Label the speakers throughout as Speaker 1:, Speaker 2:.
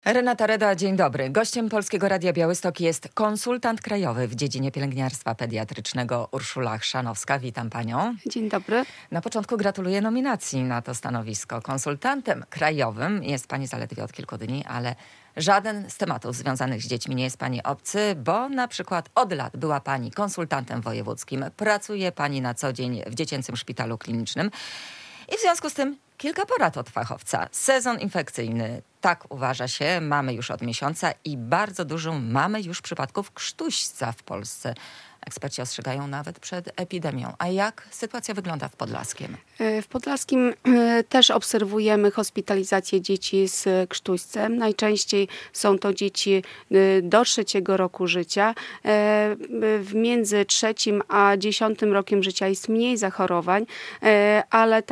Speaker 1: Renata Reda, dzień dobry. Gościem Polskiego Radia Białystok jest konsultant krajowy w dziedzinie pielęgniarstwa pediatrycznego Urszula Chrzanowska. Witam panią.
Speaker 2: Dzień dobry.
Speaker 1: Na początku gratuluję nominacji na to stanowisko. Konsultantem krajowym jest pani zaledwie od kilku dni, ale żaden z tematów związanych z dziećmi nie jest pani obcy, bo na przykład od lat była pani konsultantem wojewódzkim. Pracuje pani na co dzień w Dziecięcym Szpitalu Klinicznym i w związku z tym kilka porad od fachowca. Sezon infekcyjny, tak uważa się, mamy już od miesiąca i bardzo dużo mamy już przypadków krztuśca w Polsce. Eksperci ostrzegają nawet przed epidemią. A jak sytuacja wygląda w Podlaskiem?
Speaker 2: W Podlaskim też obserwujemy hospitalizację dzieci z krztuścem. Najczęściej są to dzieci do 3 roku życia. Między 3 a 10 rokiem życia jest mniej zachorowań, ale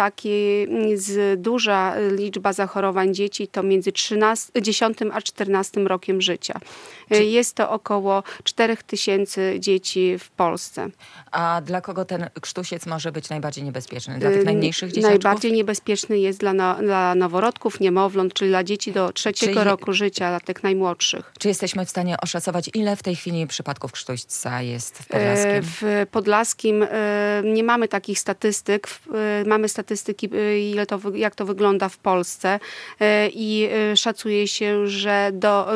Speaker 2: duża liczba zachorowań dzieci to między 10 a 14 rokiem życia. Jest to około 4000 dzieci w Polsce.
Speaker 1: A dla kogo ten krztusiec może być najbardziej niebezpieczny? Dla tych najmniejszych dzieciaczków?
Speaker 2: Najbardziej niebezpieczny jest dla noworodków, niemowląt, czyli dla dzieci do 3 roku życia, dla tych najmłodszych.
Speaker 1: Czy jesteśmy w stanie oszacować, ile w tej chwili przypadków krztuśca jest w Podlaskim?
Speaker 2: W Podlaskim nie mamy takich statystyk. Mamy statystyki, jak to wygląda w Polsce i szacuje się, że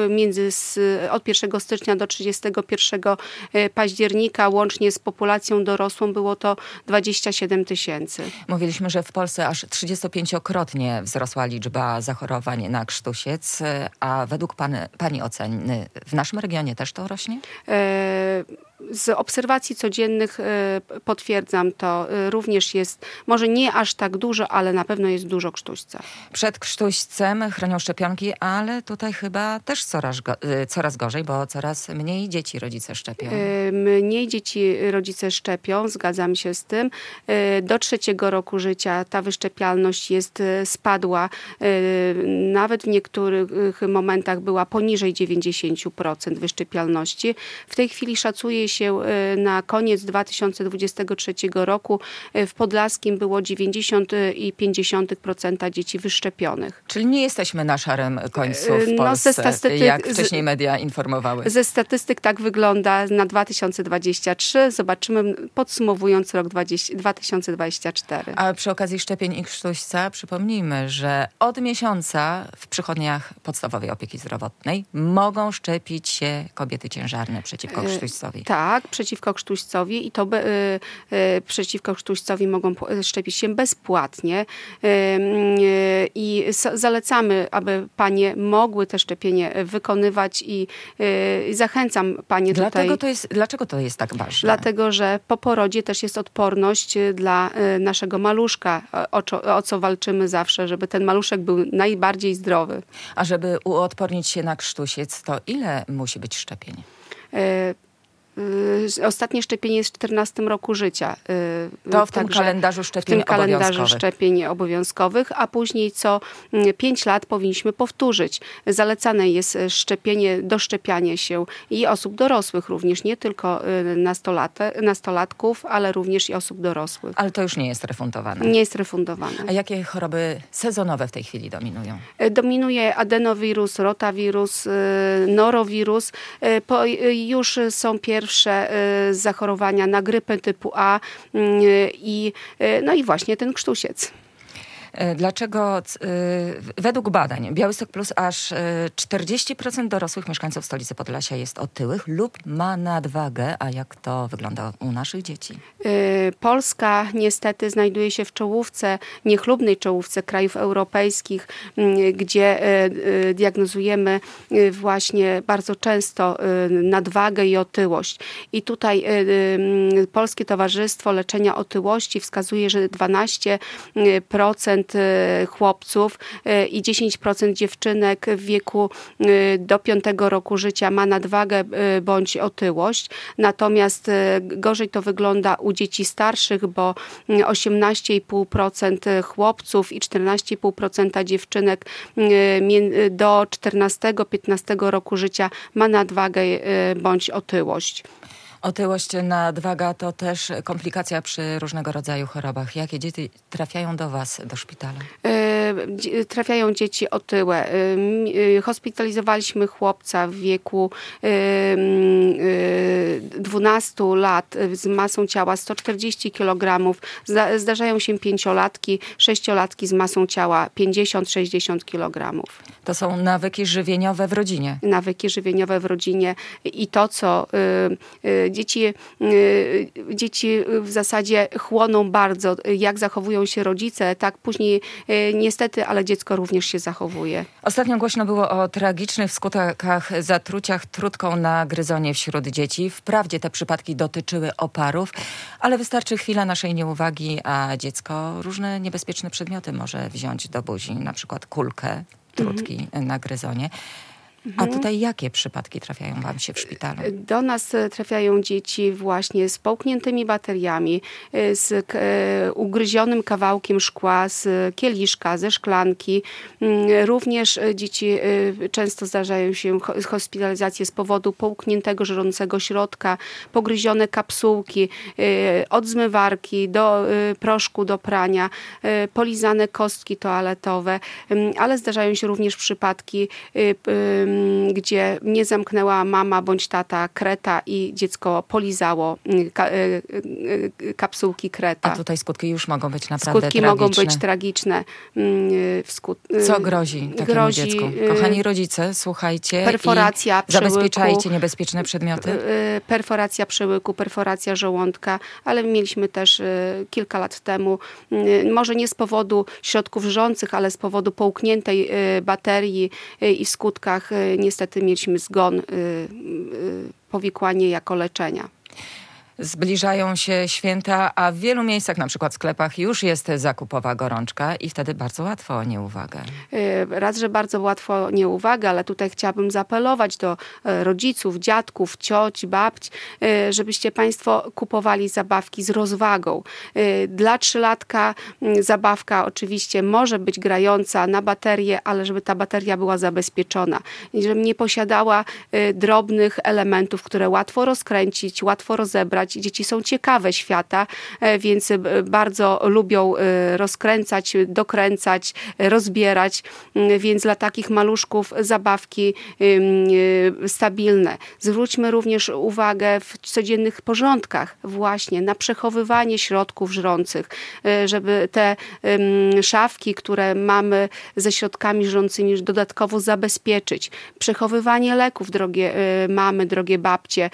Speaker 2: od 1 stycznia do 31 października łącznie z populacją dorosłą było to 27 000.
Speaker 1: Mówiliśmy, że w Polsce aż 35-krotnie wzrosła liczba zachorowań na krztusiec, a według pani oceny w naszym regionie też to rośnie?
Speaker 2: Z obserwacji codziennych potwierdzam to. Również jest, może nie aż tak dużo, ale na pewno jest dużo krztuśca.
Speaker 1: Przed krztuścem chronią szczepionki, ale tutaj chyba też coraz gorzej, bo coraz mniej dzieci rodzice szczepią.
Speaker 2: Mniej dzieci rodzice szczepią, zgadzam się z tym. Do 3 roku życia ta wyszczepialność spadła. Nawet w niektórych momentach była poniżej 90% wyszczepialności. W tej chwili szacuje się na koniec 2023 roku w Podlaskim było 90,5% dzieci wyszczepionych.
Speaker 1: Czyli nie jesteśmy na szarym końcu w Polsce, jak wcześniej media informowały.
Speaker 2: Ze statystyk tak wygląda na 2023. Zobaczymy, podsumowując rok 2024.
Speaker 1: A przy okazji szczepień i krztuśca przypomnijmy, że od miesiąca w przychodniach podstawowej opieki zdrowotnej mogą szczepić się kobiety ciężarne przeciwko krztuścowi.
Speaker 2: Tak, przeciwko krztuścowi i to przeciwko krztuścowi mogą szczepić się bezpłatnie i zalecamy, aby panie mogły te szczepienie wykonywać i zachęcam panie tutaj.
Speaker 1: Dlaczego to jest tak ważne?
Speaker 2: Dlatego, że po porodzie też jest odporność dla naszego maluszka, o co walczymy zawsze, żeby ten maluszek był najbardziej zdrowy.
Speaker 1: A żeby uodpornić się na krztusiec, to ile musi być szczepień?
Speaker 2: Ostatnie szczepienie jest w 14 roku życia.
Speaker 1: To w tym kalendarzu
Speaker 2: szczepień obowiązkowych, a później co 5 lat powinniśmy powtórzyć. Zalecane jest doszczepianie się i osób dorosłych również, nie tylko nastolatków, ale również i osób dorosłych.
Speaker 1: Ale to już nie jest refundowane?
Speaker 2: Nie jest refundowane.
Speaker 1: A jakie choroby sezonowe w tej chwili dominują?
Speaker 2: Dominuje adenowirus, rotawirus, norowirus. Już są pierwsze zachorowania na grypę typu A i właśnie ten krztusiec.
Speaker 1: Dlaczego według badań Białystok Plus aż 40% dorosłych mieszkańców stolicy Podlasia jest otyłych lub ma nadwagę, a jak to wygląda u naszych dzieci?
Speaker 2: Polska niestety znajduje się w czołówce, niechlubnej czołówce krajów europejskich, gdzie diagnozujemy właśnie bardzo często nadwagę i otyłość. I tutaj Polskie Towarzystwo Leczenia Otyłości wskazuje, że 12% chłopców i 10% dziewczynek w wieku do 5 roku życia ma nadwagę bądź otyłość. Natomiast gorzej to wygląda u dzieci starszych, bo 18,5% chłopców i 14,5% dziewczynek do 14-15 roku życia ma nadwagę bądź otyłość.
Speaker 1: Otyłość, nadwaga to też komplikacja przy różnego rodzaju chorobach. Jakie dzieci trafiają do was, do szpitala?
Speaker 2: Trafiają dzieci otyłe. Hospitalizowaliśmy chłopca w wieku 12 lat z masą ciała 140 kg. Zdarzają się 5-latki, 6-latki z masą ciała 50-60 kg.
Speaker 1: To są nawyki żywieniowe w rodzinie.
Speaker 2: Nawyki żywieniowe w rodzinie i to, co dzieci w zasadzie chłoną bardzo, jak zachowują się rodzice, tak później niestety, ale dziecko również się zachowuje.
Speaker 1: Ostatnio głośno było o tragicznych skutkach zatruciach trutką na gryzonie wśród dzieci. Wprawdzie te przypadki dotyczyły oparów, ale wystarczy chwila naszej nieuwagi, a dziecko różne niebezpieczne przedmioty może wziąć do buzi, na przykład kulkę trutki na gryzonie. A tutaj jakie przypadki trafiają wam się w szpitalu?
Speaker 2: Do nas trafiają dzieci właśnie z połkniętymi bateriami, z ugryzionym kawałkiem szkła, z kieliszka, ze szklanki. Również dzieci często zdarzają się hospitalizacje z powodu połkniętego, żrącego środka, pogryzione kapsułki, od zmywarki do proszku do prania, polizane kostki toaletowe, ale zdarzają się również przypadki, gdzie nie zamknęła mama bądź tata kreta i dziecko polizało kapsułki kreta.
Speaker 1: A tutaj skutki już mogą być naprawdę
Speaker 2: tragiczne. Mogą być tragiczne.
Speaker 1: Co grozi takiemu dziecku? Kochani rodzice, słuchajcie,
Speaker 2: perforacja
Speaker 1: i zabezpieczajcie niebezpieczne przedmioty.
Speaker 2: Perforacja przełyku, perforacja żołądka, ale mieliśmy też kilka lat temu, może nie z powodu środków żrących, ale z powodu połkniętej baterii i w skutkach niestety mieliśmy zgon, powikłanie jako leczenia.
Speaker 1: Zbliżają się święta, a w wielu miejscach, na przykład w sklepach, już jest zakupowa gorączka i wtedy bardzo łatwo o nieuwagę.
Speaker 2: Raz, że bardzo łatwo o nieuwagę, ale tutaj chciałabym zaapelować do rodziców, dziadków, cioć, babć, żebyście państwo kupowali zabawki z rozwagą. Dla 3-latka zabawka oczywiście może być grająca na baterię, ale żeby ta bateria była zabezpieczona. I żeby nie posiadała drobnych elementów, które łatwo rozkręcić, łatwo rozebrać. Dzieci są ciekawe świata, więc bardzo lubią rozkręcać, dokręcać, rozbierać, więc dla takich maluszków zabawki stabilne. Zwróćmy również uwagę w codziennych porządkach właśnie na przechowywanie środków żrących, żeby te szafki, które mamy ze środkami żrącymi dodatkowo zabezpieczyć. Przechowywanie leków, drogie mamy, drogie babcie.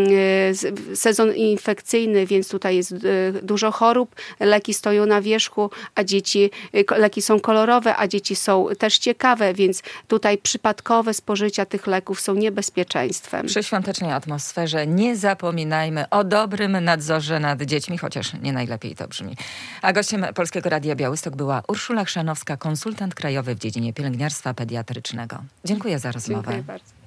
Speaker 2: Sezon infekcyjny, więc tutaj jest dużo chorób, leki stoją na wierzchu, a leki są kolorowe, a dzieci są też ciekawe, więc tutaj przypadkowe spożycia tych leków są niebezpieczeństwem.
Speaker 1: Przy świątecznej atmosferze nie zapominajmy o dobrym nadzorze nad dziećmi, chociaż nie najlepiej to brzmi. A gościem Polskiego Radia Białystok była Urszula Chrzanowska, konsultant krajowy w dziedzinie pielęgniarstwa pediatrycznego. Dziękuję za rozmowę.
Speaker 2: Dziękuję bardzo.